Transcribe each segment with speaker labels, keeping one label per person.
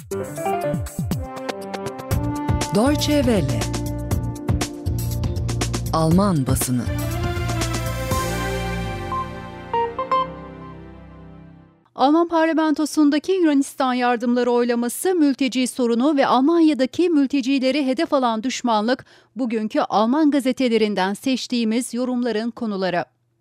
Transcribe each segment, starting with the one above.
Speaker 1: Deutsche Welle. Alman basını.
Speaker 2: Alman parlamentosundaki Yunanistan yardımları oylaması, mülteci sorunu ve Almanya'daki mültecileri hedef alan düşmanlık bugünkü Alman gazetelerinden seçtiğimiz yorumların konuları.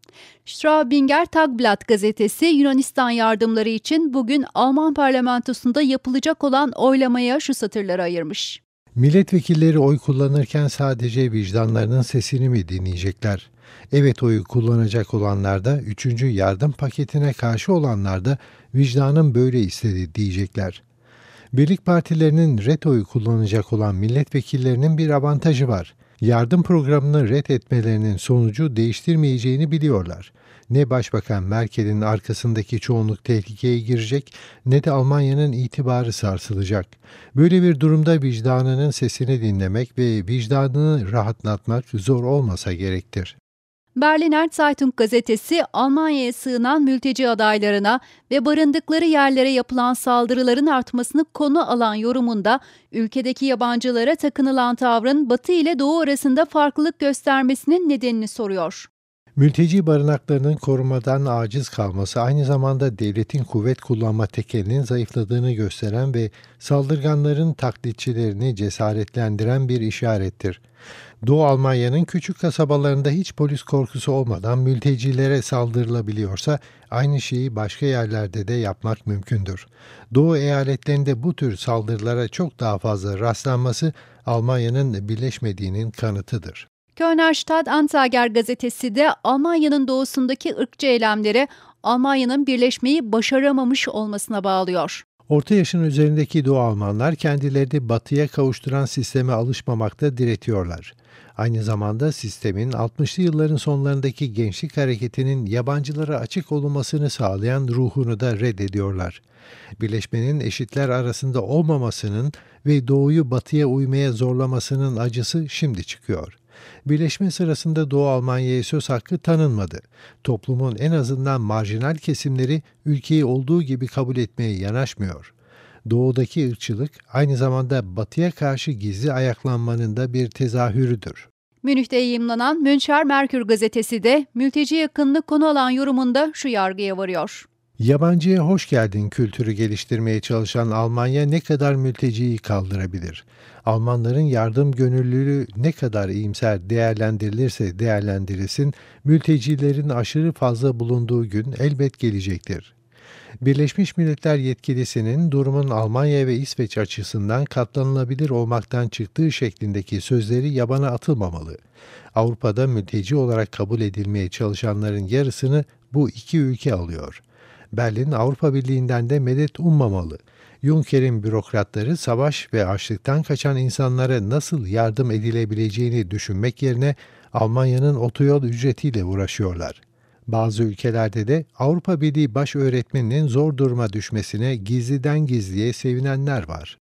Speaker 2: Straubinger Tagblatt gazetesi Yunanistan yardımları için bugün Alman parlamentosunda yapılacak olan oylamaya şu satırları ayırmış.
Speaker 3: Milletvekilleri oy kullanırken sadece vicdanlarının sesini mi dinleyecekler? Evet oyu kullanacak olanlar da 3. yardım paketine karşı olanlar da vicdanın böyle istedi diyecekler. Birlik partilerinin red oyu kullanacak olan milletvekillerinin bir avantajı var. Yardım programını red etmelerinin sonucu değiştirmeyeceğini biliyorlar. Ne Başbakan Merkel'in arkasındaki çoğunluk tehlikeye girecek ne de Almanya'nın itibarı sarsılacak. Böyle bir durumda vicdanının sesini dinlemek ve vicdanını rahatlatmak zor olmasa gerektir.
Speaker 2: Berliner Zeitung gazetesi Almanya'ya sığınan mülteci adaylarına ve barındıkları yerlere yapılan saldırıların artmasını konu alan yorumunda ülkedeki yabancılara takınılan tavrın Batı ile Doğu arasında farklılık göstermesinin nedenini soruyor.
Speaker 3: Mülteci barınaklarının korumadan aciz kalması aynı zamanda devletin kuvvet kullanma tekelinin zayıfladığını gösteren ve saldırganların taklitçilerini cesaretlendiren bir işarettir. Doğu Almanya'nın küçük kasabalarında hiç polis korkusu olmadan mültecilere saldırılabiliyorsa aynı şeyi başka yerlerde de yapmak mümkündür. Doğu eyaletlerinde bu tür saldırılara çok daha fazla rastlanması Almanya'nın birleşmediğinin kanıtıdır.
Speaker 2: Kölner Stadt-Anzeiger gazetesi de Almanya'nın doğusundaki ırkçı eylemleri Almanya'nın birleşmeyi başaramamış olmasına bağlıyor.
Speaker 3: Orta yaşın üzerindeki Doğu Almanlar kendilerini batıya kavuşturan sisteme alışmamakta diretiyorlar. Aynı zamanda sistemin 60'lı yılların sonlarındaki gençlik hareketinin yabancılara açık olunmasını sağlayan ruhunu da reddediyorlar. Birleşmenin eşitler arasında olmamasının ve Doğu'yu batıya uymaya zorlamasının acısı şimdi çıkıyor. Birleşme sırasında Doğu Almanya'ya söz hakkı tanınmadı. Toplumun en azından marjinal kesimleri ülkeyi olduğu gibi kabul etmeye yanaşmıyor. Doğudaki ırkçılık aynı zamanda batıya karşı gizli ayaklanmanın da bir tezahürüdür.
Speaker 2: Münih'te yayımlanan Müncher Merkür gazetesi de mülteci yakınını konu alan yorumunda şu yargıya varıyor.
Speaker 3: Yabancıya hoş geldin kültürü geliştirmeye çalışan Almanya ne kadar mülteciyi kaldırabilir? Almanların yardım gönüllülüğü ne kadar iyimser değerlendirilirse değerlendirilsin, mültecilerin aşırı fazla bulunduğu gün elbet gelecektir. Birleşmiş Milletler yetkilisinin durumun Almanya ve İsveç açısından katlanılabilir olmaktan çıktığı şeklindeki sözleri yabana atılmamalı. Avrupa'da mülteci olarak kabul edilmeye çalışanların yarısını bu iki ülke alıyor. Berlin Avrupa Birliği'nden de medet ummamalı. Juncker'in bürokratları savaş ve açlıktan kaçan insanlara nasıl yardım edilebileceğini düşünmek yerine Almanya'nın otoyol ücretiyle uğraşıyorlar. Bazı ülkelerde de Avrupa Birliği baş öğretmeninin zor duruma düşmesine gizliden gizliye sevinenler var.